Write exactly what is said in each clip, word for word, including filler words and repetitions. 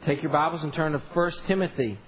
Take your Bibles and turn to First Timothy.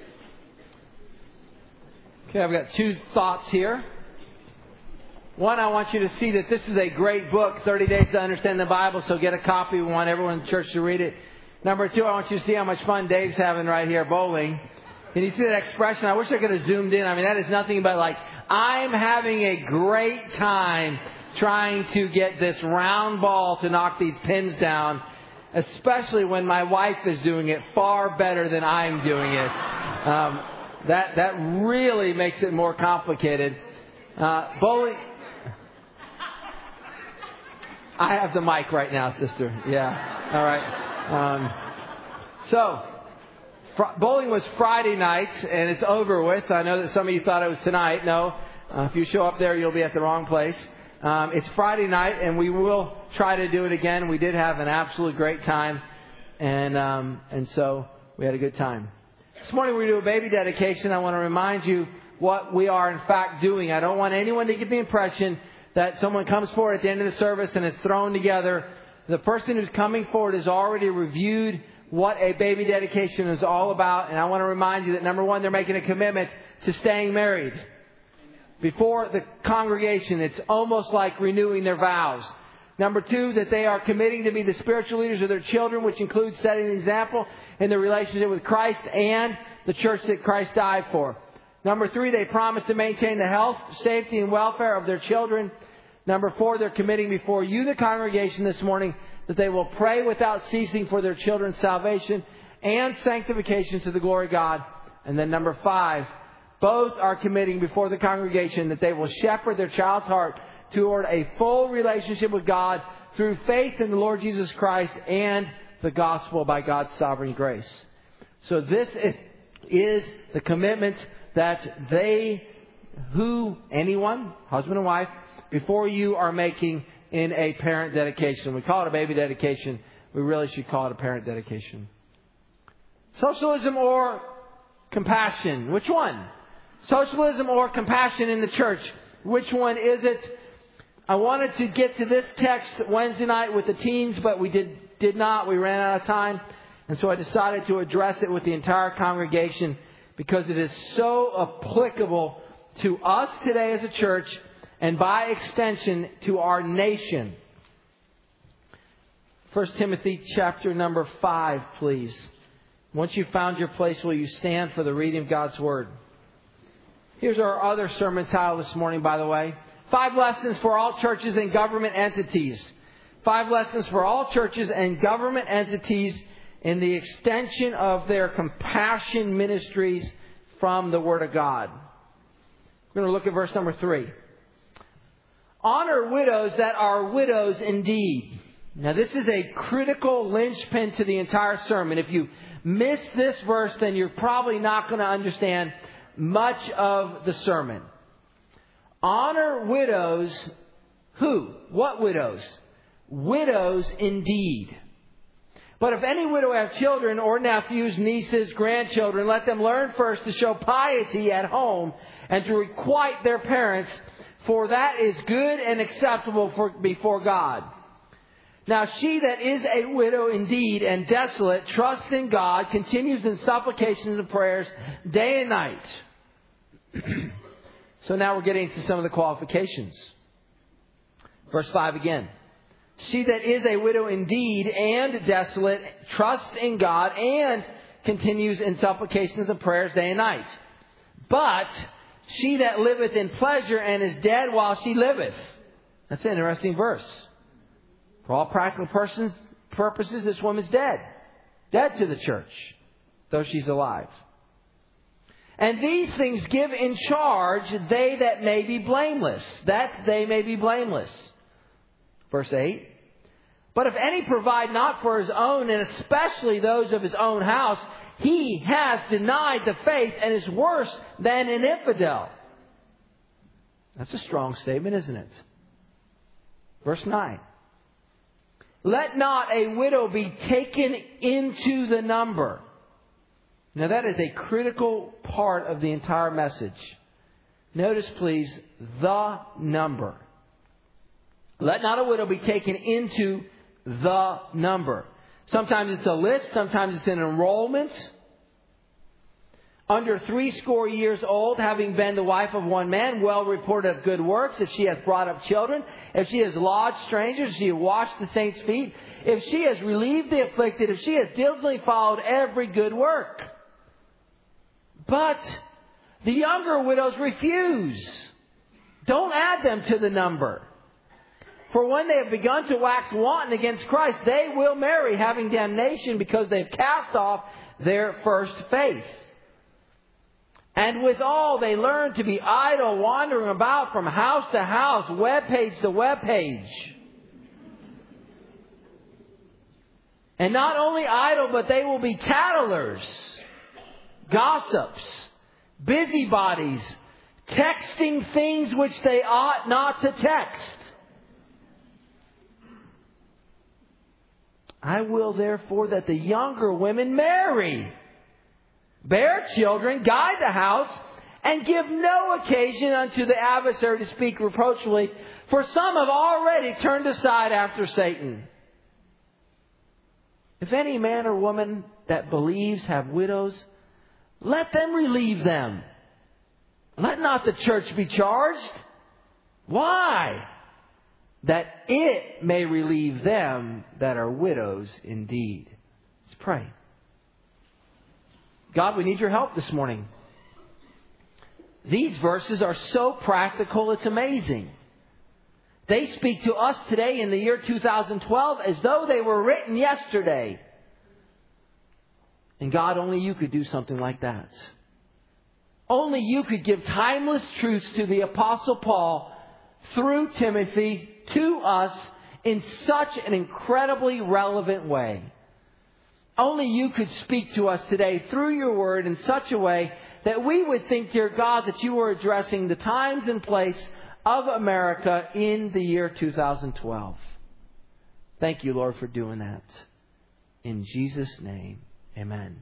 Okay, I've got two thoughts here. One, I want you to see that this is a great book, thirty days to Understand the Bible, so get a copy. We want everyone in church to read it. Number two, I want you to see how much fun Dave's having right here bowling. Can you see that expression? I wish I could have zoomed in. I mean, that is nothing but like, I'm having a great time trying to get this round ball to knock these pins down, especially when my wife is doing it far better than I'm doing it. Um, that that really makes it more complicated. Uh, bowling. I have the mic right now, sister. Yeah. All right. Um, so, fr- bowling was Friday night, and it's over with. I know that some of you thought it was tonight. No. Uh, if you show up there, you'll be at the wrong place. Um, it's Friday night, and we will try to do it again. We did have an absolute great time, and um, and so we had a good time. This morning we do a baby dedication. I want to remind you what we are in fact doing. I don't want anyone to get the impression that someone comes forward at the end of the service and it's thrown together. The person who's coming forward has already reviewed what a baby dedication is all about, and I want to remind you that number one, they're making a commitment to staying married. Before the congregation, it's almost like renewing their vows. Number two, that they are committing to be the spiritual leaders of their children, which includes setting an example in their relationship with Christ and the church that Christ died for. Number three, they promise to maintain the health, safety, and welfare of their children. Number four, they're committing before you, the congregation, this morning, that they will pray without ceasing for their children's salvation and sanctification to the glory of God. And then number five, both are committing before the congregation that they will shepherd their child's heart toward a full relationship with God through faith in the Lord Jesus Christ and the gospel by God's sovereign grace. So this is the commitment that they, who, anyone, husband and wife, before you are making in a parent dedication. We call it a baby dedication. We really should call it a parent dedication. Socialism or compassion? Which one? Socialism or compassion in the church? Which one is it? I wanted to get to this text Wednesday night with the teens, but we did, did not. We ran out of time. And so I decided to address it with the entire congregation because it is so applicable to us today as a church and by extension to our nation. First Timothy chapter number five, please. Once you've found your place, will you stand for the reading of God's Word? Here's our other sermon title this morning, by the way. Five lessons for all churches and government entities. Five lessons for all churches and government entities in the extension of their compassion ministries from the Word of God. We're going to look at verse number three. Honor widows that are widows indeed. Now this is a critical linchpin to the entire sermon. If you miss this verse, then you're probably not going to understand much of the sermon. Honor widows. Who? What widows? Widows indeed. But if any widow have children or nephews, nieces, grandchildren, let them learn first to show piety at home and to requite their parents, for that is good and acceptable for, before God. Now she that is a widow indeed and desolate, trusts in God, continues in supplications and prayers day and night. So now we're getting to some of the qualifications. Verse five again. She that is a widow indeed and desolate, trusts in God and continues in supplications and prayers day and night. But she that liveth in pleasure and is dead while she liveth. That's an interesting verse. For all practical persons, purposes, this woman's dead. Dead to the church, though she's alive. And these things give in charge they that may be blameless. That they may be blameless. Verse eight. But if any provide not for his own, and especially those of his own house, he has denied the faith and is worse than an infidel. That's a strong statement, isn't it? Verse nine. Let not a widow be taken into the number. Now that is a critical part of the entire message. Notice, please, the number. Let not a widow be taken into the number. Sometimes it's a list. Sometimes it's an enrollment. Under three score years old, having been the wife of one man, well reported of good works, if she hath brought up children, if she has lodged strangers, if she has washed the saints' feet, if she has relieved the afflicted, if she has diligently followed every good work. But the younger widows refuse. Don't add them to the number. For when they have begun to wax wanton against Christ, they will marry, having damnation, because they've cast off their first faith. And withal, they learn to be idle, wandering about from house to house, web page to web page. And not only idle, but they will be tattlers, gossips, busybodies, texting things which they ought not to text. I will therefore that the younger women marry, bear children, guide the house, and give no occasion unto the adversary to speak reproachfully, for some have already turned aside after Satan. If any man or woman that believes have widows, let them relieve them. Let not the church be charged. Why? That it may relieve them that are widows indeed. Let's pray. God, we need your help this morning. These verses are so practical, it's amazing. They speak to us today in the year two thousand twelve as though they were written yesterday. And God, only you could do something like that. Only you could give timeless truths to the Apostle Paul through Timothy to us in such an incredibly relevant way. Only you could speak to us today through your word in such a way that we would think, dear God, that you were addressing the times and place of America in the year two thousand twelve. Thank you, Lord, for doing that. In Jesus' name, amen.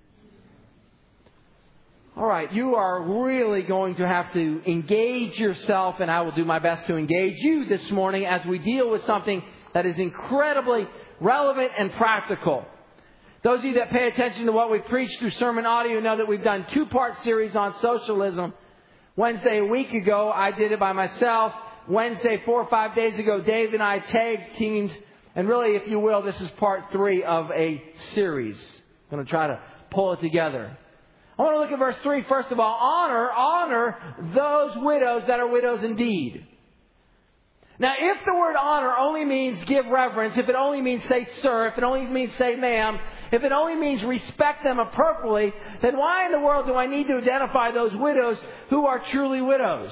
All right, you are really going to have to engage yourself, and I will do my best to engage you this morning as we deal with something that is incredibly relevant and practical. Those of you that pay attention to what we preach through sermon audio know that we've done two-part series on socialism. Wednesday a week ago, I did it by myself. Wednesday, four or five days ago, Dave and I tag teamed. And really, if you will, this is part three of a series. I'm going to try to pull it together. I want to look at verse three. First of all, honor, honor those widows that are widows indeed. Now, if the word honor only means give reverence, if it only means say sir, if it only means say ma'am, if it only means respect them appropriately, then why in the world do I need to identify those widows who are truly widows?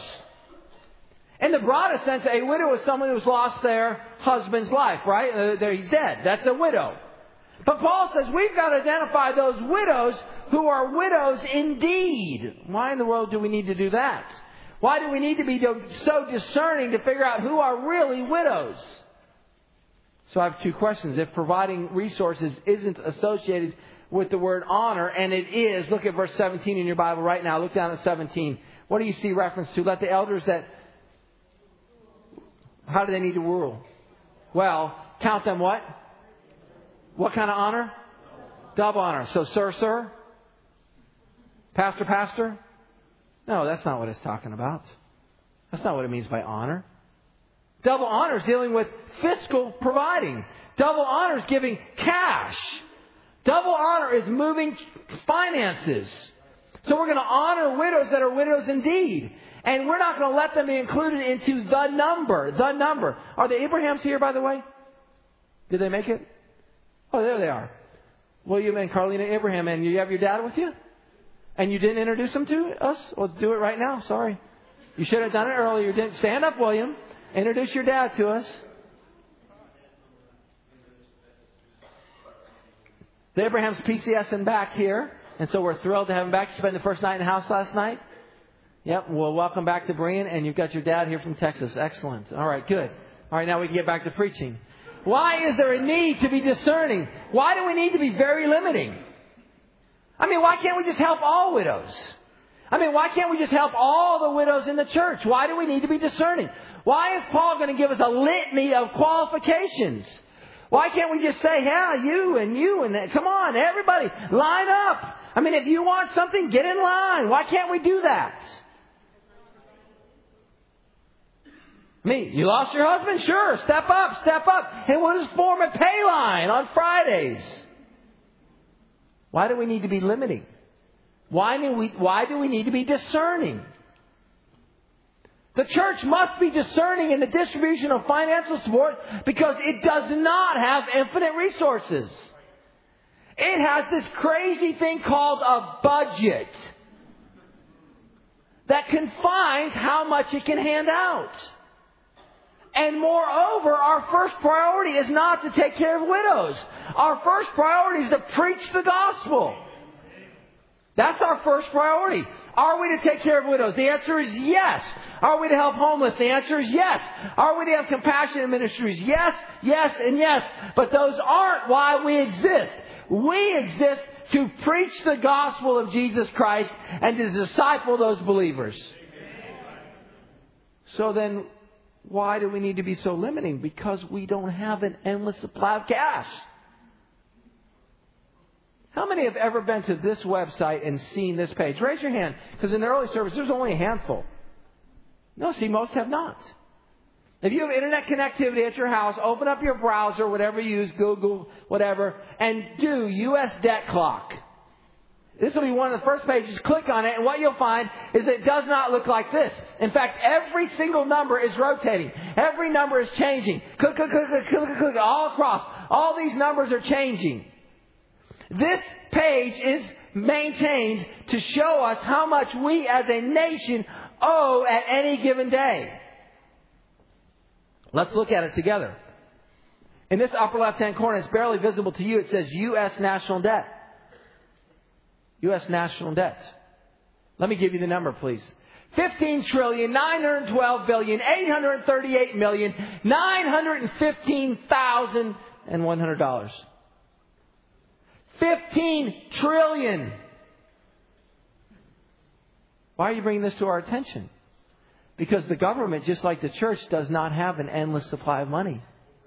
In the broadest sense, a widow is someone who's lost their husband's life, right? Uh, he's dead. That's a widow. But Paul says we've got to identify those widows who are widows indeed. Why in the world do we need to do that? Why do we need to be so discerning to figure out who are really widows? So I have two questions. If providing resources isn't associated with the word honor, and it is, look at verse seventeen in your Bible right now. Look down at seventeen. What do you see reference to? Let the elders that... How do they need to rule? Well, count them what? What kind of honor? Double honor. So, sir, sir? Pastor, pastor? No, that's not what it's talking about. That's not what it means by honor. Double honor is dealing with fiscal providing. Double honor is giving cash. Double honor is moving finances. So we're going to honor widows that are widows indeed. And we're not going to let them be included into the number. The number. Are the Abrahams here, by the way? Did they make it? Oh, there they are. William and Carlina Abraham. And you have your dad with you? And you didn't introduce them to us? Well, do it right now. Sorry. You should have done it earlier. You didn't. Stand up, William. Introduce your dad to us. The Abraham's P C S and back here. And so we're thrilled to have him back. You spent the first night in the house last night? Yep. Well, welcome back to Brian. And you've got your dad here from Texas. Excellent. All right, good. All right, now we can get back to preaching. Why is there a need to be discerning? Why do we need to be very limiting? I mean, why can't we just help all widows? I mean, why can't we just help all the widows in the church? Why do we need to be discerning? Why is Paul going to give us a litany of qualifications? Why can't we just say, yeah, you and you and that? Come on, everybody, line up. I mean, if you want something, get in line. Why can't we do that? Me, you lost your husband? Sure, step up, step up. Hey, we'll just form a pay line on Fridays. Why do we need to be limiting? Why do we, why do we need to be discerning? The church must be discerning in the distribution of financial support because it does not have infinite resources. It has this crazy thing called a budget that confines how much it can hand out. And moreover, our first priority is not to take care of widows. Our first priority is to preach the gospel. That's our first priority. Are we to take care of widows? The answer is yes. Are we to help homeless? The answer is yes. Are we to have compassionate ministries? Yes, yes, and yes. But those aren't why we exist. We exist to preach the gospel of Jesus Christ and to disciple those believers. So then, why do we need to be so limiting? Because we don't have an endless supply of cash. How many have ever been to this website and seen this page? Raise your hand, because in the early service, there's only a handful. No, see, most have not. If you have internet connectivity at your house, open up your browser, whatever you use, Google, whatever, and do U S debt clock. This will be one of the first pages. Click on it, and what you'll find is it does not look like this. In fact, every single number is rotating. Every number is changing. Click, click, click, click, click, click, all across. All these numbers are changing. This page is maintained to show us how much we as a nation owe at any given day. Let's look at it together. In this upper left-hand corner, it's barely visible to you. It says U S national debt. U S national debt. Let me give you the number, please. fifteen trillion, nine hundred twelve billion, eight hundred thirty-eight million, nine hundred fifteen thousand one hundred dollars. fifteen trillion. Why are you bringing this to our attention? Because the government, just like the church, does not have an endless supply of money.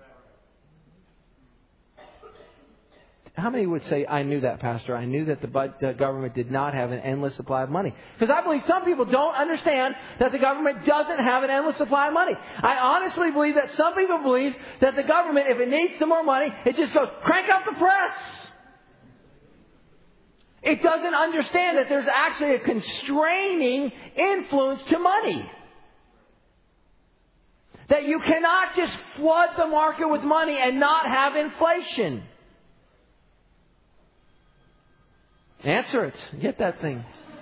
How many would say, I knew that, Pastor? I knew that the, the government did not have an endless supply of money. Because I believe some people don't understand that the government doesn't have an endless supply of money. I honestly believe that some people believe that the government, if it needs some more money, it just goes, crank up the press. It doesn't understand that there's actually a constraining influence to money. That you cannot just flood the market with money and not have inflation. Answer it. Get that thing.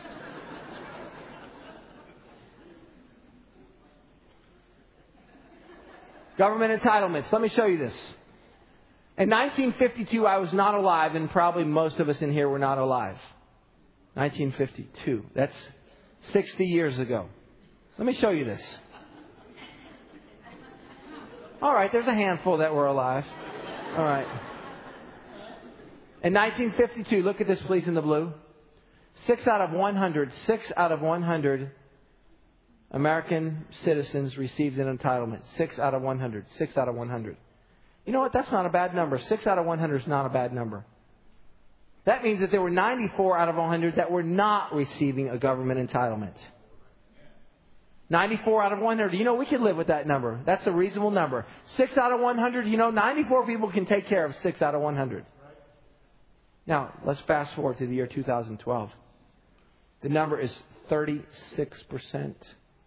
Government entitlements. Let me show you this. In nineteen fifty-two, I was not alive, and probably most of us in here were not alive. nineteen fifty-two. That's sixty years ago. Let me show you this. All right, there's a handful that were alive. All right. In nineteen fifty-two, look at this, please, in the blue. Six out of one hundred, six out of one hundred American citizens received an entitlement. Six out of one hundred. Six out of one hundred. You know what? That's not a bad number. Six out of one hundred is not a bad number. That means that there were ninety-four out of one hundred that were not receiving a government entitlement. ninety-four out of one hundred. You know, we can live with that number. That's a reasonable number. Six out of one hundred. You know, ninety-four people can take care of six out of one hundred. Now, let's fast forward to the year two thousand twelve. The number is thirty-six percent.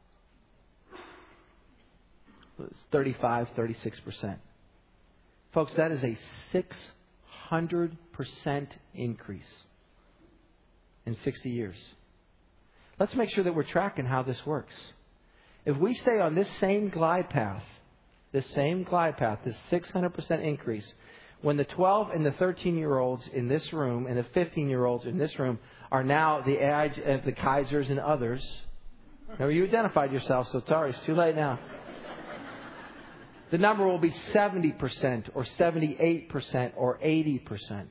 It's thirty-five, thirty-six percent. Folks, that is a six hundred percent increase in sixty years. Let's make sure that we're tracking how this works. If we stay on this same glide path, this same glide path, this six hundred percent increase, when the twelve and the thirteen-year-olds in this room and the fifteen-year-olds in this room are now the uh, the Kaisers and others. Now, you identified yourself, so sorry, it's too late now. The number will be seventy percent or seventy-eight percent or eighty percent.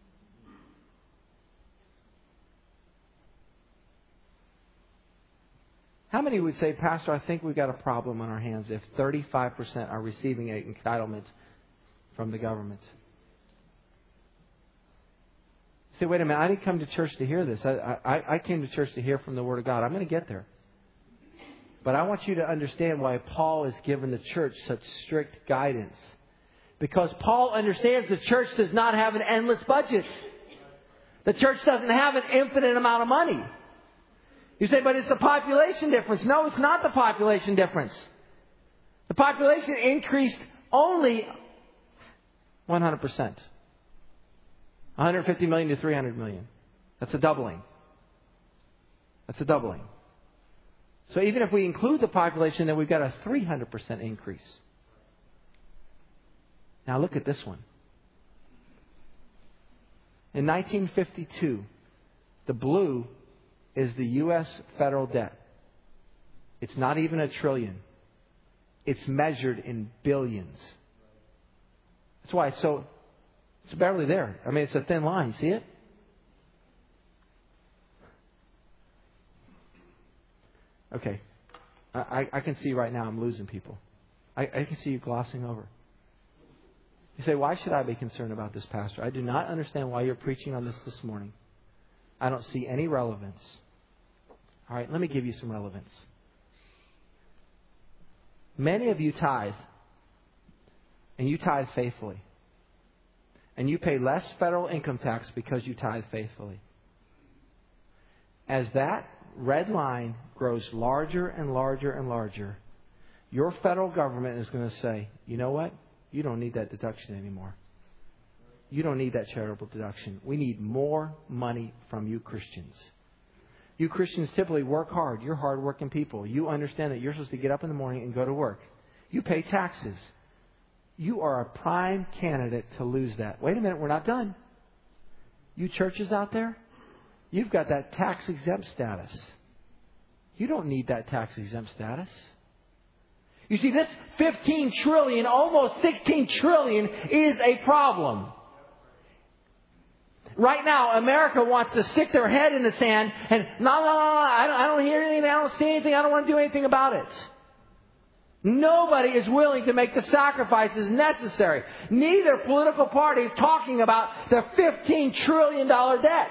How many would say, Pastor, I think we've got a problem on our hands if thirty-five percent are receiving an entitlement from the government. You say, wait a minute, I didn't come to church to hear this. I, I, I came to church to hear from the Word of God. I'm going to get there. But I want you to understand why Paul has given the church such strict guidance. Because Paul understands the church does not have an endless budget. The church doesn't have an infinite amount of money. You say, but it's the population difference. No, it's not the population difference. The population increased only one hundred percent. one hundred fifty million to three hundred million. That's a doubling. That's a doubling. So even if we include the population, then we've got a three hundred percent increase. Now look at this one. In nineteen fifty-two, the blue is the U S federal debt. It's not even a trillion. It's measured in billions. That's why it's so, it's barely there. I mean, it's a thin line. See it? Okay. I, I can see right now I'm losing people. I, I can see you glossing over. You say, why should I be concerned about this, Pastor? I do not understand why you're preaching on this this morning. I don't see any relevance. All right, let me give you some relevance. Many of you tithe, and you tithe faithfully. And you pay less federal income tax because you tithe faithfully. As that red line grows larger and larger and larger, your federal government is going to say, you know what? You don't need that deduction anymore. You don't need that charitable deduction. We need more money from you Christians. You Christians typically work hard. You're hard-working people. You understand that you're supposed to get up in the morning and go to work. You pay taxes. You are a prime candidate to lose that. Wait a minute, we're not done. You churches out there, you've got that tax-exempt status. You don't need that tax-exempt status. You see, this fifteen trillion, almost sixteen trillion is a problem. Right now, America wants to stick their head in the sand and, no, no, no, I don't, I don't hear anything, I don't see anything, I don't want to do anything about it. Nobody is willing to make the sacrifices necessary. Neither political party is talking about the fifteen trillion dollars debt.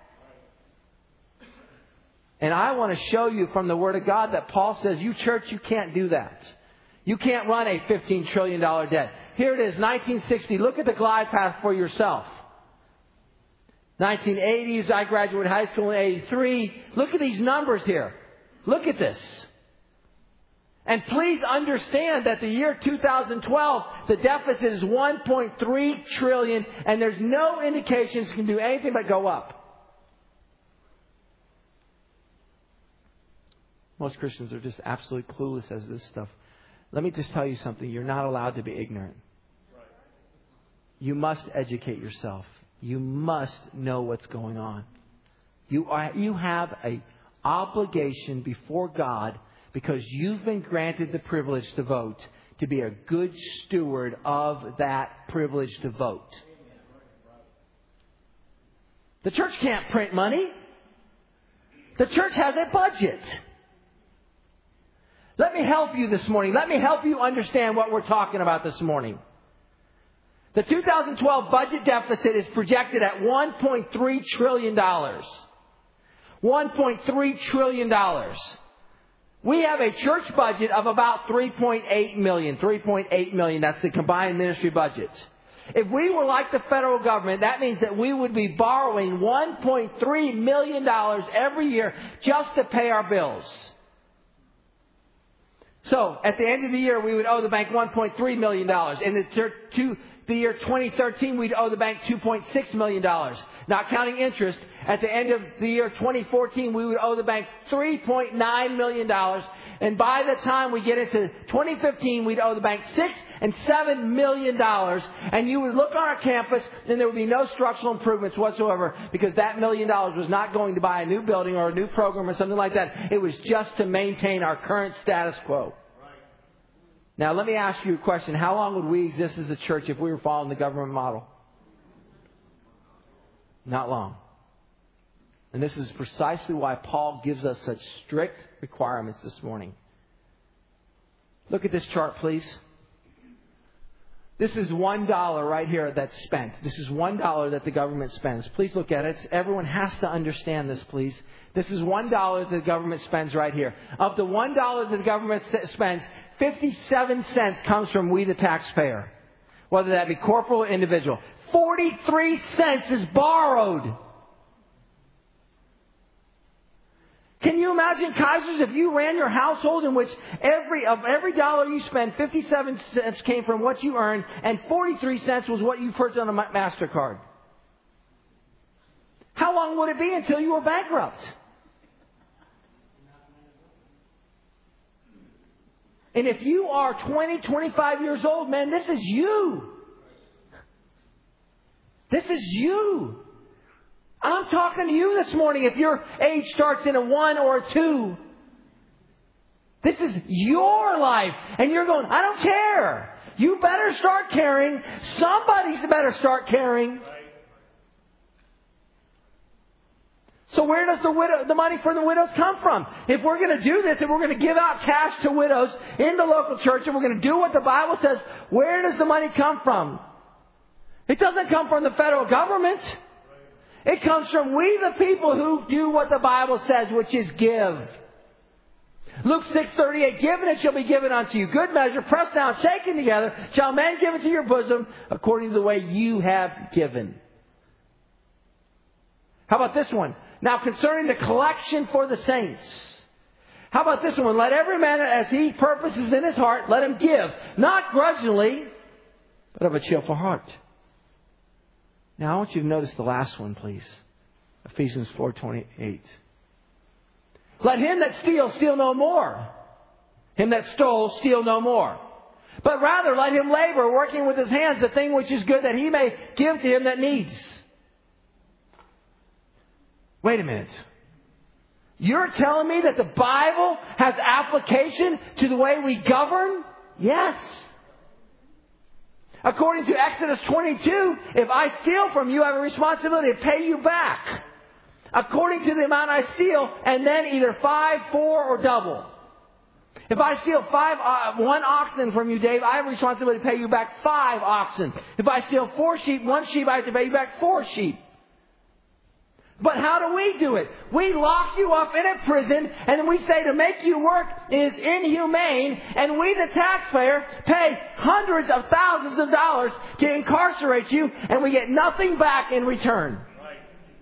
And I want to show you from the Word of God that Paul says, you church, you can't do that. You can't run a fifteen trillion dollars debt. Here it is, nineteen sixty. Look at the glide path for yourself. nineteen eighties, I graduated high school in eighty-three. Look at these numbers here. Look at this. And please understand that the year two thousand twelve, the deficit is one point three trillion dollars, and there's no indications it can do anything but go up. Most Christians are just absolutely clueless as to this stuff. Let me just tell you something. You're not allowed to be ignorant. You must educate yourself. You must know what's going on. You are, you have an obligation before God because you've been granted the privilege to vote to be a good steward of that privilege to vote. The church can't print money. The church has a budget. Let me help you this morning. Let me help you understand what we're talking about this morning. The two thousand twelve budget deficit is projected at one point three trillion dollars. one point three trillion dollars. We have a church budget of about three point eight million dollars. three point eight million dollars. That's the combined ministry budget. If we were like the federal government, that means that we would be borrowing one point three million dollars every year just to pay our bills. So, at the end of the year, we would owe the bank one point three million dollars. In the, to the year twenty thirteen, we'd owe the bank two point six million dollars. Not counting interest, at the end of the year twenty fourteen, we would owe the bank three point nine million dollars. And by the time we get into twenty fifteen, we'd owe the bank six and seven million dollars. And you would look on our campus, and there would be no structural improvements whatsoever because that million dollars was not going to buy a new building or a new program or something like that. It was just to maintain our current status quo. Now, let me ask you a question. How long would we exist as a church if we were following the government model? Not long. And this is precisely why Paul gives us such strict requirements this morning. Look at this chart, please. This is one dollar right here that's spent. This is one dollar that the government spends. Please look at it. Everyone has to understand this, please. This is one dollar that the government spends right here. Of the one dollar that the government spends, fifty-seven cents comes from we, the taxpayer. Whether that be corporal or individual. forty-three cents is borrowed. Can you imagine, Kaisers, if you ran your household in which every of every dollar you spend, fifty-seven cents came from what you earned, and forty-three cents was what you purchased on a MasterCard? How long would it be until you were bankrupt? And if you are twenty, twenty-five years old, man, this is you. This is you. I'm talking to you this morning if your age starts in a one or a two. This is your life. And you're going, I don't care. You better start caring. Somebody's better start caring. So where does the widow, the money for the widows come from? If we're going to do this, if we're going to give out cash to widows in the local church, and we're going to do what the Bible says, where does the money come from? It doesn't come from the federal government. It comes from we the people who do what the Bible says, which is give. Luke six thirty-eight, give and it shall be given unto you. Good measure, pressed down, shaken together, shall men give it to your bosom according to the way you have given. How about this one? Now concerning the collection for the saints. How about this one? Let every man as he purposes in his heart, let him give. Not grudgingly, but of a cheerful heart. Now I want you to notice the last one, please. Ephesians four twenty-eight. Let him that steals steal no more. Him that stole steal no more. But rather let him labor, working with his hands the thing which is good, that he may give to him that needs. Wait a minute. You're telling me that the Bible has application to the way we govern? Yes. According to Exodus twenty-two, if I steal from you, I have a responsibility to pay you back. According to the amount I steal, and then either five, four, or double. If I steal five, uh, one oxen from you, Dave, I have a responsibility to pay you back five oxen. If I steal four sheep, one sheep, I have to pay you back four sheep. But how do we do it? We lock you up in a prison, and then we say to make you work is inhumane, and we, the taxpayer, pay hundreds of thousands of dollars to incarcerate you, and we get nothing back in return. Right.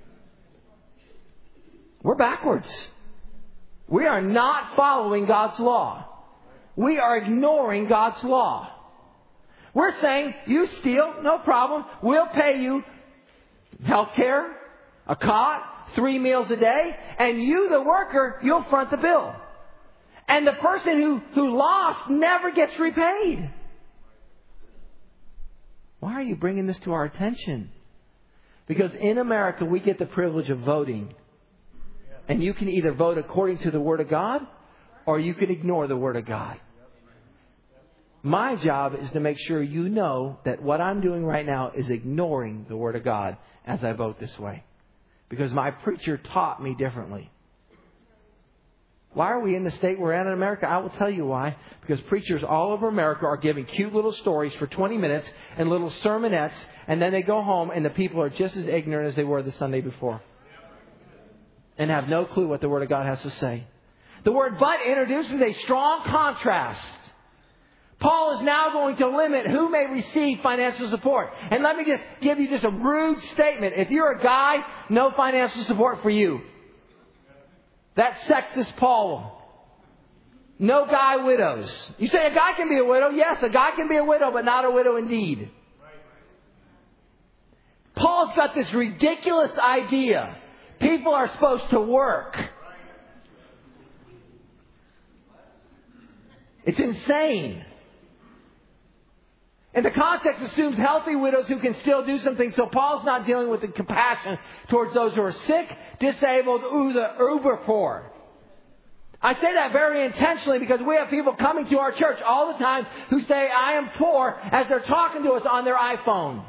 We're backwards. We are not following God's law. We are ignoring God's law. We're saying, you steal, no problem. We'll pay you health care, a cot, three meals a day, and you, the worker, you'll front the bill. And the person who, who lost never gets repaid. Why are you bringing this to our attention? Because in America, we get the privilege of voting. And you can either vote according to the Word of God, or you can ignore the Word of God. My job is to make sure you know that what I'm doing right now is ignoring the Word of God as I vote this way. Because my preacher taught me differently. Why are we in the state we're in in America? I will tell you why. Because preachers all over America are giving cute little stories for twenty minutes and little sermonettes. And then they go home and the people are just as ignorant as they were the Sunday before. And have no clue what the Word of God has to say. The word but introduces a strong contrast. Paul is now going to limit who may receive financial support. And let me just give you just a rude statement. If you're a guy, no financial support for you. That's sexist Paul. No guy widows. You say a guy can be a widow. Yes, a guy can be a widow, but not a widow indeed. Paul's got this ridiculous idea. People are supposed to work. It's insane. And the context assumes healthy widows who can still do something. So Paul's not dealing with the compassion towards those who are sick, disabled, or the uber poor. I say that very intentionally because we have people coming to our church all the time who say, I am poor, as they're talking to us on their iPhone.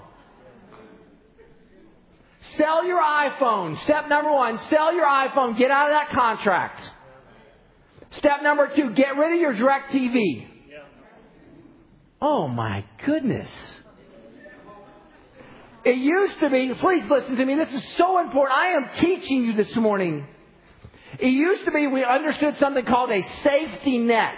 Sell your iPhone. Step number one, sell your iPhone. Get out of that contract. Step number two, get rid of your DirecTV. Oh my goodness. It used to be, please listen to me, this is so important. I am teaching you this morning. It used to be we understood something called a safety net,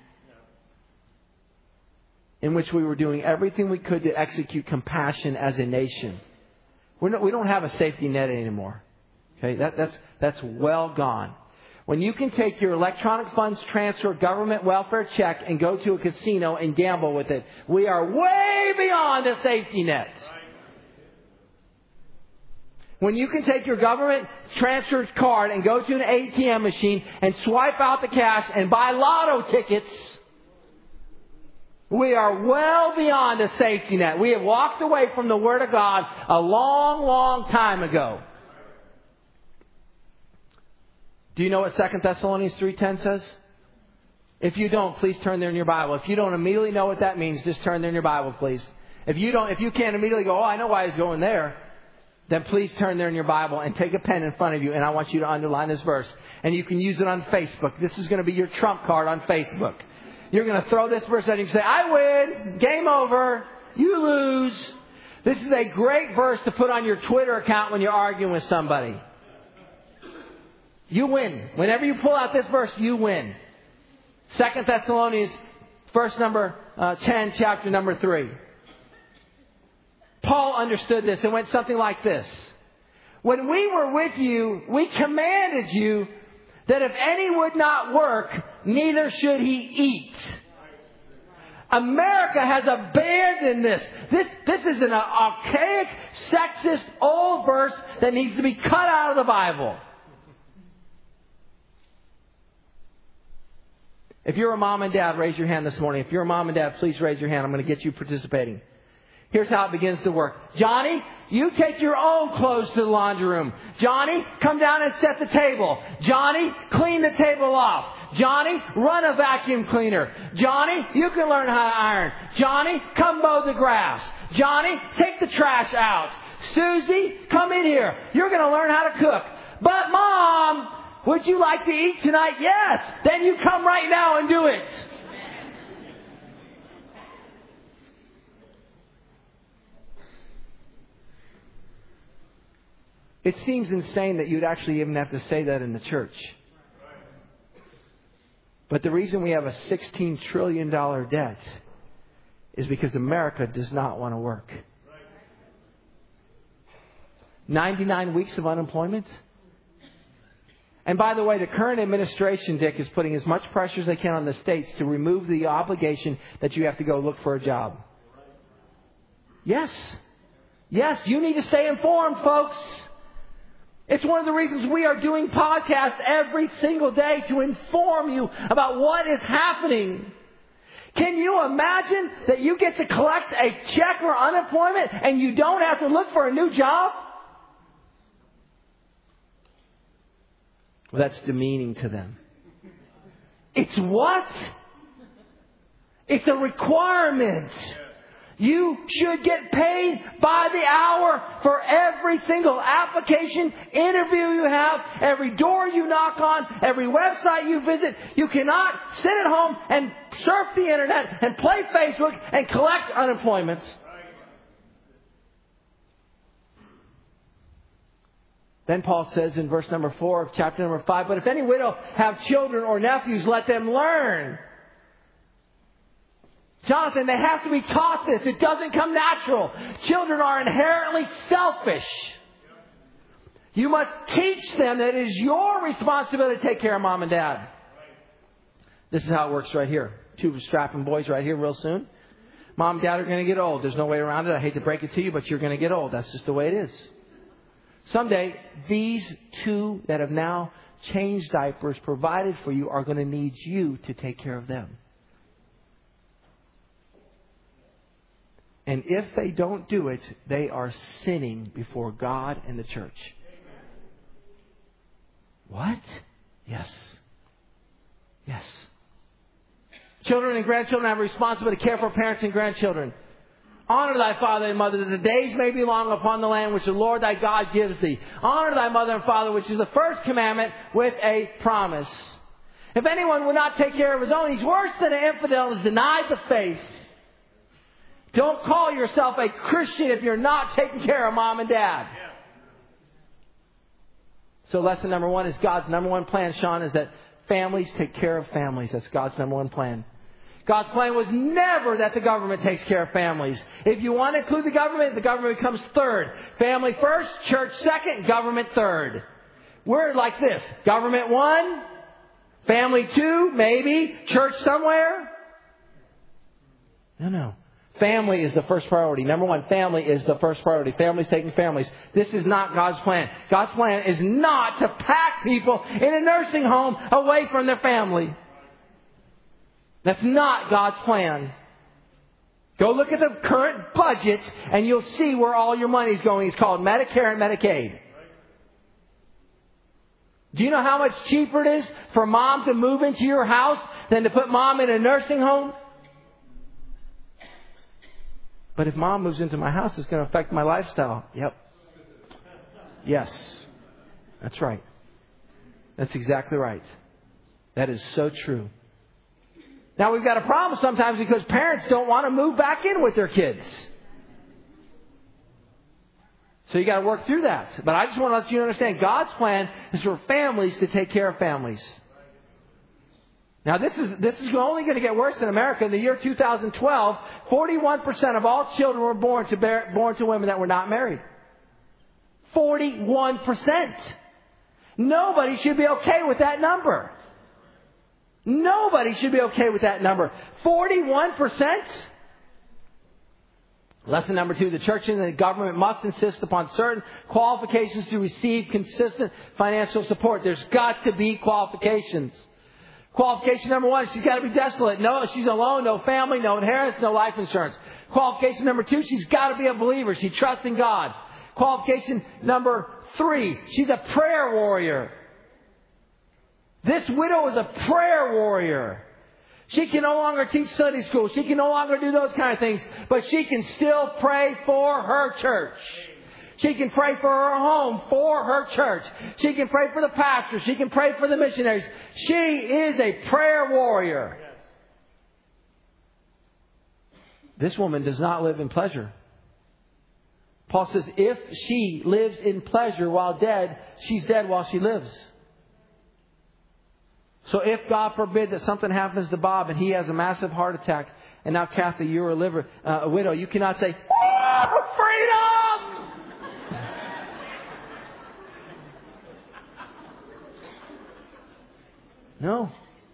in which we were doing everything we could to execute compassion as a nation. We're not, we don't have a safety net anymore. Okay, that, that's that's well gone. When you can take your electronic funds transfer government welfare check and go to a casino and gamble with it, we are way beyond a safety net. When you can take your government transfer card and go to an A T M machine and swipe out the cash and buy lotto tickets, we are well beyond a safety net. We have walked away from the Word of God a long, long time ago. Do you know what Second Thessalonians three ten says? If you don't, please turn there in your Bible. If you don't immediately know what that means, just turn there in your Bible, please. If you don't, if you can't immediately go, oh, I know why he's going there, then please turn there in your Bible and take a pen in front of you, and I want you to underline this verse. And you can use it on Facebook. This is going to be your trump card on Facebook. You're going to throw this verse out and you can say, I win, game over, you lose. This is a great verse to put on your Twitter account when you're arguing with somebody. You win. Whenever you pull out this verse, you win. Second Thessalonians, verse number uh, ten, chapter number three. Paul understood this and went something like this. When we were with you, we commanded you that if any would not work, neither should he eat. America has abandoned this. This, this is an archaic, sexist, old verse that needs to be cut out of the Bible. If you're a mom and dad, raise your hand this morning. If you're a mom and dad, please raise your hand. I'm going to get you participating. Here's how it begins to work. Johnny, you take your own clothes to the laundry room. Johnny, come down and set the table. Johnny, clean the table off. Johnny, run a vacuum cleaner. Johnny, you can learn how to iron. Johnny, come mow the grass. Johnny, take the trash out. Susie, come in here. You're going to learn how to cook. But Mom, would you like to eat tonight? Yes. Then you come right now and do it. It seems insane that you'd actually even have to say that in the church. But the reason we have a sixteen trillion dollars debt is because America does not want to work. ninety-nine weeks of unemployment. And by the way, the current administration, Dick, is putting as much pressure as they can on the states to remove the obligation that you have to go look for a job. Yes. Yes, you need to stay informed, folks. It's one of the reasons we are doing podcasts every single day to inform you about what is happening. Can you imagine that you get to collect a check for unemployment and you don't have to look for a new job? Well, that's demeaning to them. It's what? It's a requirement. You should get paid by the hour for every single application, interview you have, every door you knock on, every website you visit. You cannot sit at home and surf the internet and play Facebook and collect unemployment. Then Paul says in verse number four of chapter number five, but if any widow have children or nephews, let them learn. Jonathan, they have to be taught this. It doesn't come natural. Children are inherently selfish. You must teach them that it is your responsibility to take care of mom and dad. This is how it works right here. Two strapping boys right here real soon. Mom and dad are going to get old. There's no way around it. I hate to break it to you, but you're going to get old. That's just the way it is. Someday, these two that have now changed diapers provided for you are going to need you to take care of them. And if they don't do it, they are sinning before God and the church. What? Yes. Yes. Children and grandchildren have a responsibility to care for parents and grandchildren. Honor thy father and mother, that the days may be long upon the land which the Lord thy God gives thee. Honor thy mother and father, which is the first commandment, with a promise. If anyone will not take care of his own, he's worse than an infidel and has denied the faith. Don't call yourself a Christian if you're not taking care of mom and dad. So lesson number one is God's number one plan, Sean, is that families take care of families. That's God's number one plan. God's plan was never that the government takes care of families. If you want to include the government, the government comes third. Family first, church second, government third. We're like this. Government one, family two, maybe, church somewhere. No, no. Family is the first priority. Number one, family is the first priority. Families taking families. This is not God's plan. God's plan is not to pack people in a nursing home away from their family. That's not God's plan. Go look at the current budget and you'll see where all your money is going. It's called Medicare and Medicaid. Do you know how much cheaper it is for mom to move into your house than to put mom in a nursing home? But if mom moves into my house, it's going to affect my lifestyle. Yep. Yes. That's right. That's exactly right. That is so true. Now, we've got a problem sometimes because parents don't want to move back in with their kids. So you got to work through that. But I just want to let you understand, God's plan is for families to take care of families. Now, this is this is only going to get worse in America. In the year two thousand twelve, forty-one percent of all children were born to bear, born to women that were not married. forty-one percent. Nobody should be okay with that number. Nobody should be okay with that number. forty-one percent? Lesson number two, the church and the government must insist upon certain qualifications to receive consistent financial support. There's got to be qualifications. Qualification number one, she's got to be desolate. No, she's alone, no family, no inheritance, no life insurance. Qualification number two, she's got to be a believer. She trusts in God. Qualification number three, she's a prayer warrior. This widow is a prayer warrior. She can no longer teach Sunday school. She can no longer do those kind of things. But she can still pray for her church. She can pray for her home, for her church. She can pray for the pastor. She can pray for the missionaries. She is a prayer warrior. This woman does not live in pleasure. Paul says if she lives in pleasure while dead, she's dead while she lives. So if, God forbid, that something happens to Bob and he has a massive heart attack, and now, Kathy, you're a, liver, uh, a widow, you cannot say, oh, freedom! No.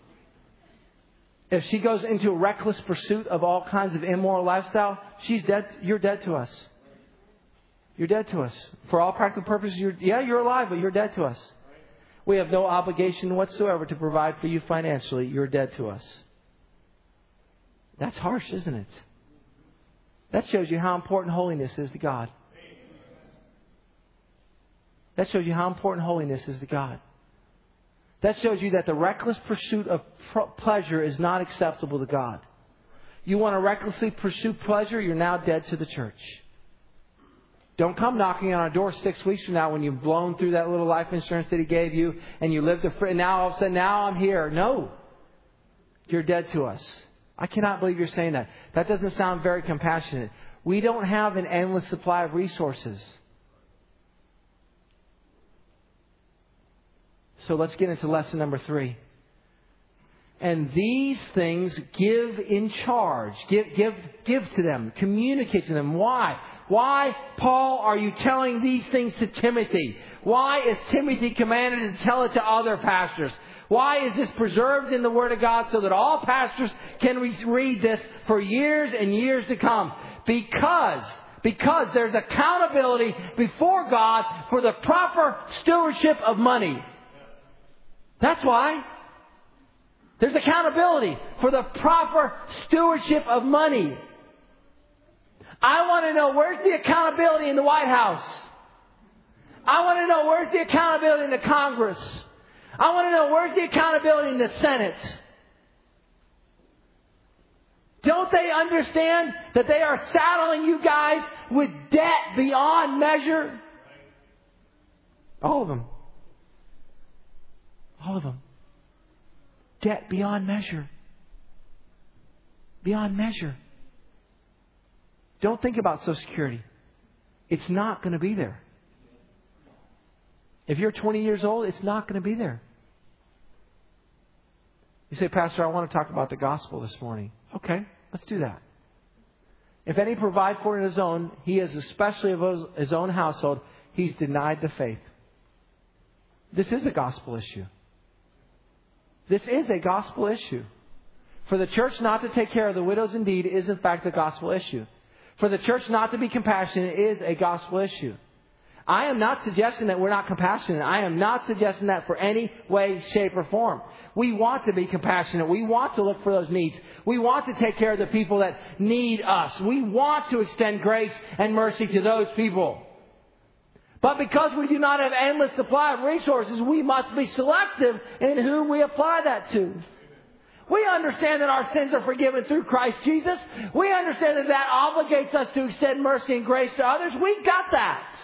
If she goes into a reckless pursuit of all kinds of immoral lifestyle, she's dead. You're dead to us. You're dead to us. For all practical purposes, you're, yeah, you're alive, but you're dead to us. We have no obligation whatsoever to provide for you financially. You're dead to us. That's harsh, isn't it? That shows you how important holiness is to God. That shows you how important holiness is to God. That shows you that the reckless pursuit of pleasure is not acceptable to God. You want to recklessly pursue pleasure, you're now dead to the church. Don't come knocking on our door six weeks from now when you've blown through that little life insurance that He gave you and you lived a free, and now all of a sudden, now I'm here. No. You're dead to us. I cannot believe you're saying that. That doesn't sound very compassionate. We don't have an endless supply of resources. So let's get into lesson number three. And these things give in charge. Give, give, give to them. Communicate to them. Why? Why, Paul, are you telling these things to Timothy? Why is Timothy commanded to tell it to other pastors? Why is this preserved in the Word of God so that all pastors can re- read this for years and years to come? Because, because there's accountability before God for the proper stewardship of money. That's why. There's accountability for the proper stewardship of money. I want to know, where's the accountability in the White House? I want to know, where's the accountability in the Congress? I want to know, where's the accountability in the Senate? Don't they understand that they are saddling you guys with debt beyond measure? All of them. All of them. Debt beyond measure. Beyond measure. Don't think about Social Security. It's not going to be there. If you're twenty years old, it's not going to be there. You say, Pastor, I want to talk about the gospel this morning. Okay, let's do that. If any provide for his own, he is especially of his own household, he's denied the faith. This is a gospel issue. This is a gospel issue. For the church not to take care of the widows indeed is in fact a gospel issue. For the church not to be compassionate is a gospel issue. I am not suggesting that we're not compassionate. I am not suggesting that for any way, shape, or form. We want to be compassionate. We want to look for those needs. We want to take care of the people that need us. We want to extend grace and mercy to those people. But because we do not have endless supply of resources, we must be selective in whom we apply that to. We understand that our sins are forgiven through Christ Jesus. We understand that that obligates us to extend mercy and grace to others. We got that.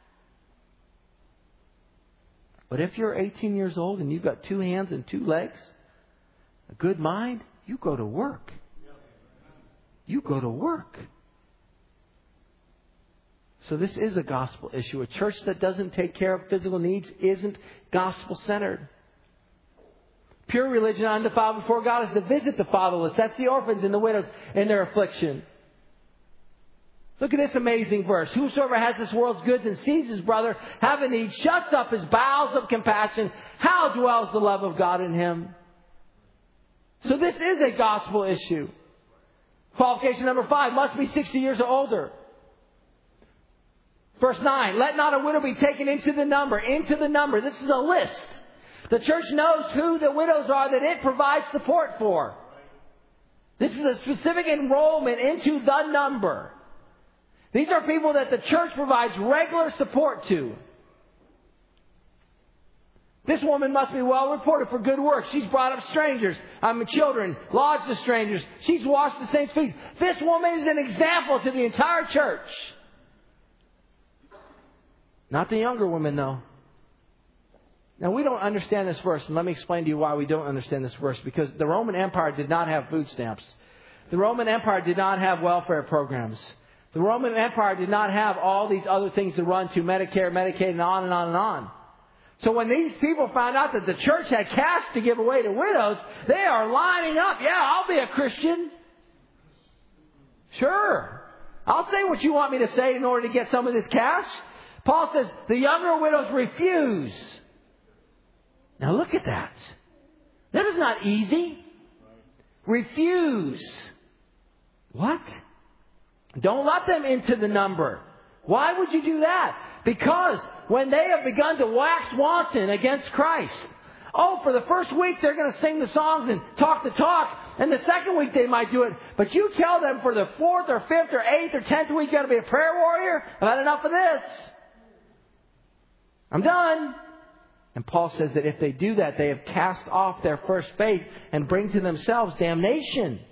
But if you're eighteen years old and you've got two hands and two legs, a good mind, you go to work. You go to work. So this is a gospel issue. A church that doesn't take care of physical needs isn't gospel-centered. Pure religion undefiled before God is to visit the fatherless. That's the orphans and the widows in their affliction. Look at this amazing verse. Whosoever has this world's goods and sees his brother have a need, shuts up his bowels of compassion. How dwells the love of God in him? So this is a gospel issue. Qualification number five, must be sixty years or older. Verse nine, let not a widow be taken into the number. Into the number. This is a list. The church knows who the widows are that it provides support for. This is a specific enrollment into the number. These are people that the church provides regular support to. This woman must be well reported for good works. She's brought up strangers, I mean children, lodged the strangers. She's washed the saints' feet. This woman is an example to the entire church. Not the younger women, though. Now, we don't understand this verse, and let me explain to you why we don't understand this verse. Because the Roman Empire did not have food stamps. The Roman Empire did not have welfare programs. The Roman Empire did not have all these other things to run to, Medicare, Medicaid, and on and on and on. So when these people found out that the church had cash to give away to widows, they are lining up. Yeah, I'll be a Christian. Sure. I'll say what you want me to say in order to get some of this cash. Paul says the younger widows refuse. Now look at that. That is not easy. Refuse. What? Don't let them into the number. Why would you do that? Because when they have begun to wax wanton against Christ, oh, for the first week they're going to sing the songs and talk the talk, and the second week they might do it. But you tell them for the fourth or fifth or eighth or tenth week you're going to be a prayer warrior. I've had enough of this. I'm done. And Paul says that if they do that, they have cast off their first faith and bring to themselves damnation.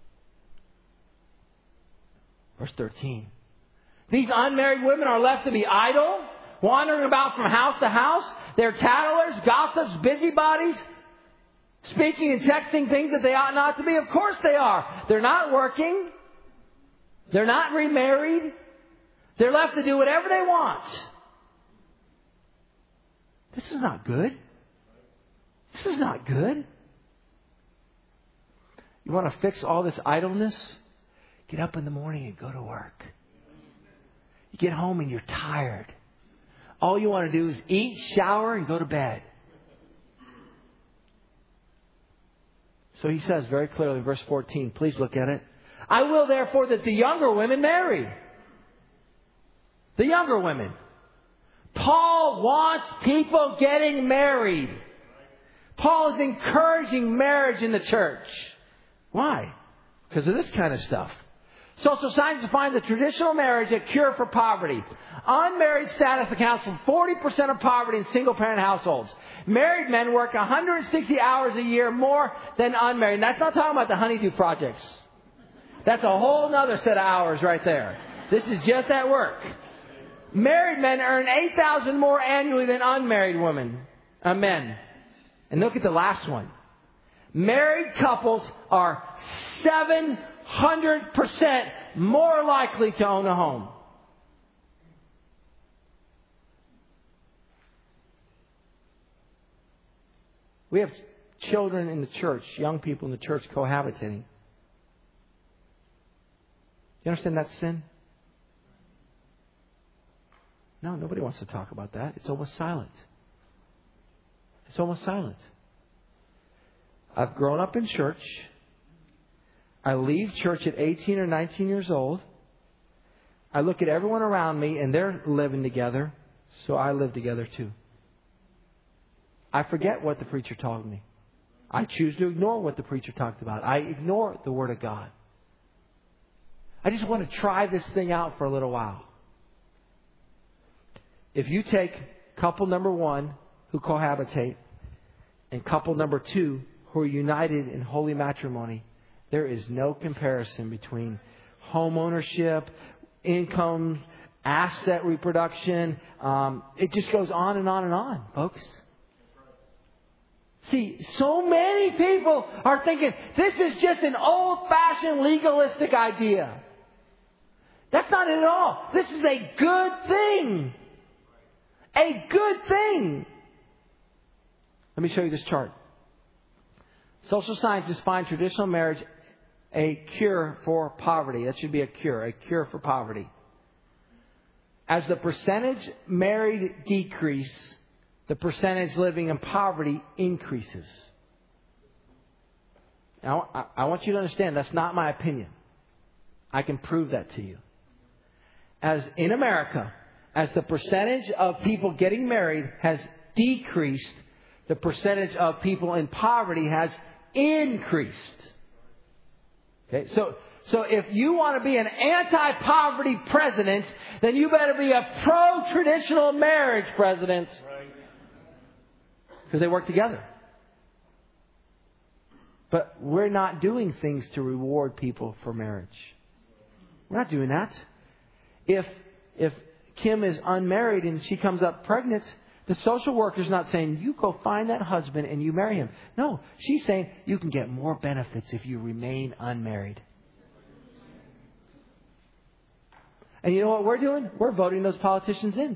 Verse thirteen. These unmarried women are left to be idle, wandering about from house to house. They're tattlers, gossips, busybodies, speaking and texting things that they ought not to be. Of course they are. They're not working. They're not remarried. They're left to do whatever they want. This is not good. This is not good. You want to fix all this idleness? Get up in the morning and go to work. You get home and you're tired. All you want to do is eat, shower, and go to bed. So he says very clearly, verse fourteen, please look at it. I will therefore that the younger women marry. The younger women. Paul wants people getting married. Paul is encouraging marriage in the church. Why? Because of this kind of stuff. Social science defines the traditional marriage a cure for poverty. Unmarried status accounts for forty percent of poverty in single-parent households. Married men work one hundred sixty hours a year more than unmarried. And that's not talking about the honeydew projects. That's a whole other set of hours right there. This is just at work. Married men earn eight thousand dollars more annually than unmarried women, uh, men. And look at the last one. Married couples are seven hundred percent more likely to own a home. We have children in the church, young people in the church cohabitating. You understand that's sin? No, nobody wants to talk about that. It's almost silent. It's almost silent. I've grown up in church. I leave church at eighteen or nineteen years old. I look at everyone around me and they're living together, so I live together too. I forget what the preacher told me. I choose to ignore what the preacher talked about. I ignore the Word of God. I just want to try this thing out for a little while. If you take couple number one who cohabitate and couple number two who are united in holy matrimony, there is no comparison between home ownership, income, asset reproduction. Um, it just goes on and on and on, folks. See, so many people are thinking this is just an old-fashioned legalistic idea. That's not it at all. This is a good thing. A good thing. Let me show you this chart. Social scientists find traditional marriage a cure for poverty. That should be a cure, a cure for poverty. As the percentage married decrease, the percentage living in poverty increases. Now, I, I want you to understand that's not my opinion. I can prove that to you. As in America, as the percentage of people getting married has decreased, the percentage of people in poverty has increased. Okay, so so if you want to be an anti-poverty president, then you better be a pro-traditional marriage president. Because they work together. But we're not doing things to reward people for marriage. We're not doing that. If if Kim is unmarried and she comes up pregnant, the social worker's not saying, you go find that husband and you marry him. No, she's saying you can get more benefits if you remain unmarried. And you know what we're doing? We're voting those politicians in.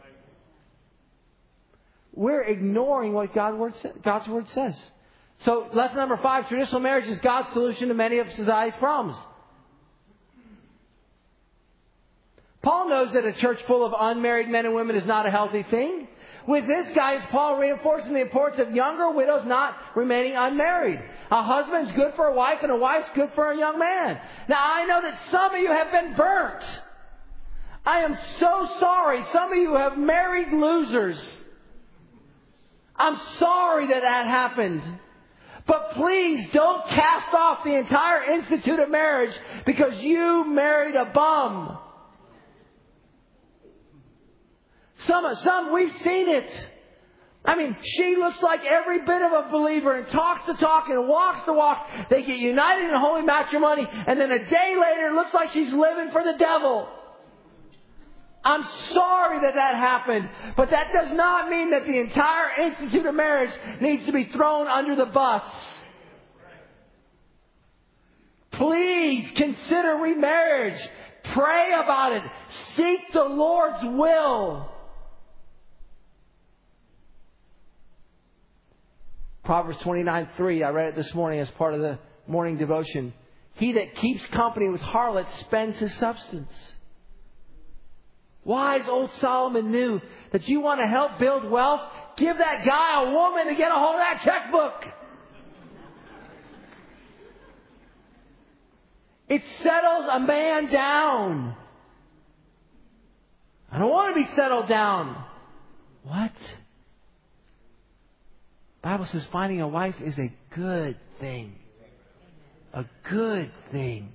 We're ignoring what God's word, sa- God's word says. So lesson number five, traditional marriage is God's solution to many of society's problems. Paul knows that a church full of unmarried men and women is not a healthy thing. With this guidance, Paul reinforcing the importance of younger widows not remaining unmarried. A husband's good for a wife and a wife's good for a young man. Now, I know that some of you have been burnt. I am so sorry. Some of you have married losers. I'm sorry that that happened. But please don't cast off the entire institute of marriage because you married a bum. Some, some, we've seen it. I mean, she looks like every bit of a believer and talks the talk and walks the walk. They get united in holy matrimony, and then a day later it looks like she's living for the devil. I'm sorry that that happened, but that does not mean that the entire institute of marriage needs to be thrown under the bus. Please consider remarriage. Pray about it. Seek the Lord's will. Proverbs twenty-nine three, I read it this morning as part of the morning devotion. He that keeps company with harlots spends his substance. Wise old Solomon knew that you want to help build wealth, give that guy a woman to get a hold of that checkbook. It settles a man down. I don't want to be settled down. What? The Bible says finding a wife is a good thing. A good thing.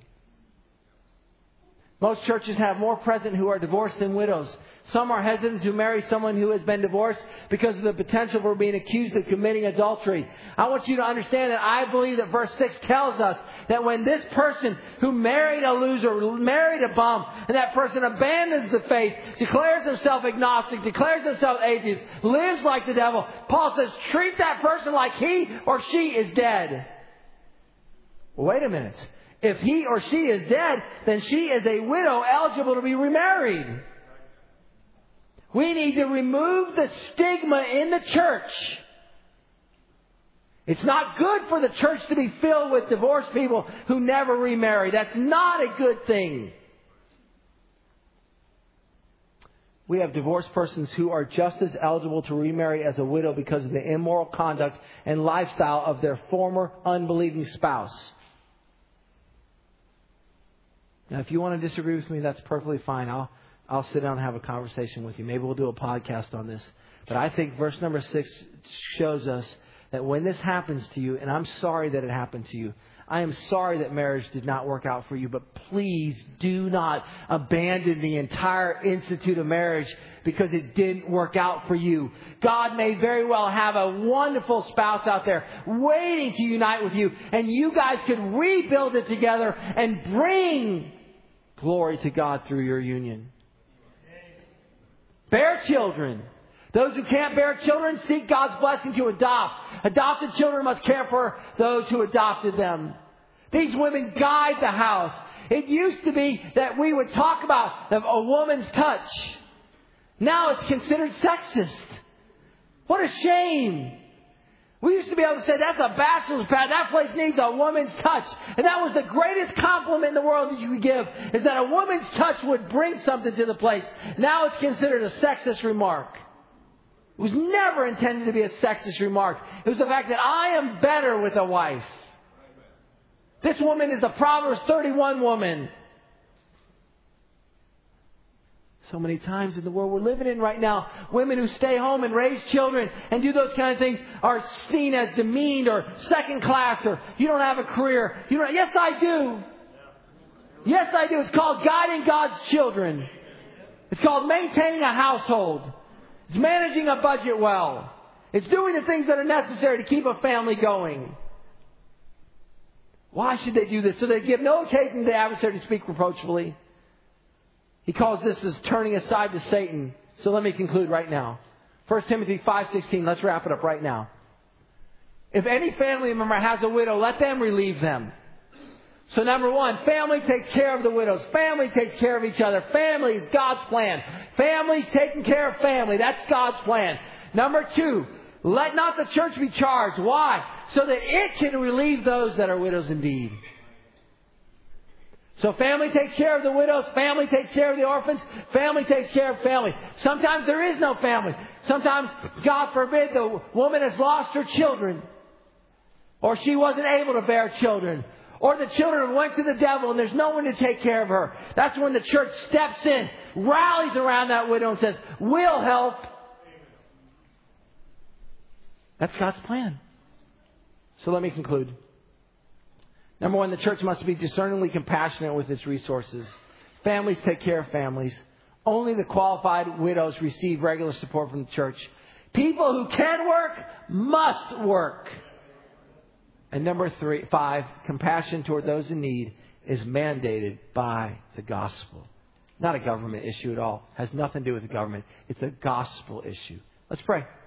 Most churches have more present who are divorced than widows. Some are hesitant to marry someone who has been divorced because of the potential for being accused of committing adultery. I want you to understand that I believe that verse six tells us that when this person who married a loser, married a bum, and that person abandons the faith, declares himself agnostic, declares himself atheist, lives like the devil, Paul says, treat that person like he or she is dead. Well, wait a minute. If he or she is dead, then she is a widow eligible to be remarried. We need to remove the stigma in the church. It's not good for the church to be filled with divorced people who never remarry. That's not a good thing. We have divorced persons who are just as eligible to remarry as a widow because of the immoral conduct and lifestyle of their former unbelieving spouse. Now, if you want to disagree with me, that's perfectly fine. I'll I'll sit down and have a conversation with you. Maybe we'll do a podcast on this. But I think verse number six shows us that when this happens to you, and I'm sorry that it happened to you, I am sorry that marriage did not work out for you, but please do not abandon the entire institute of marriage because it didn't work out for you. God may very well have a wonderful spouse out there waiting to unite with you, and you guys could rebuild it together and bring glory to God through your union. Bear children. Those who can't bear children, seek God's blessing to adopt. Adopted children must care for those who adopted them. These women guide the house. It used to be that we would talk about a woman's touch. Now it's considered sexist. What a shame. We used to be able to say, that's a bachelor's pad. That place needs a woman's touch. And that was the greatest compliment in the world that you could give, is that a woman's touch would bring something to the place. Now it's considered a sexist remark. It was never intended to be a sexist remark. It was the fact that I am better with a wife. This woman is the Proverbs thirty-one woman. So many times in the world we're living in right now, women who stay home and raise children and do those kind of things are seen as demeaned or second class, or you don't have a career. You don't. Yes, I do. Yes, I do. It's called guiding God's children. It's called maintaining a household. It's managing a budget well. It's doing the things that are necessary to keep a family going. Why should they do this? So they give no occasion to the adversary to speak reproachfully. He calls this as turning aside to Satan. So let me conclude right now. First Timothy five sixteen. Let's wrap it up right now. If any family member has a widow, let them relieve them. So number one, family takes care of the widows. Family takes care of each other. Family is God's plan. Family's taking care of family. That's God's plan. Number two, let not the church be charged. Why? So that it can relieve those that are widows indeed. So family takes care of the widows. Family takes care of the orphans. Family takes care of family. Sometimes there is no family. Sometimes, God forbid, the woman has lost her children. Or she wasn't able to bear children. Or the children went to the devil and there's no one to take care of her. That's when the church steps in, rallies around that widow and says, we'll help. That's God's plan. So let me conclude. Number one, the church must be discerningly compassionate with its resources. Families take care of families. Only the qualified widows receive regular support from the church. People who can work must work. And number three, five, compassion toward those in need is mandated by the gospel. Not a government issue at all. Has nothing to do with the government. It's a gospel issue. Let's pray.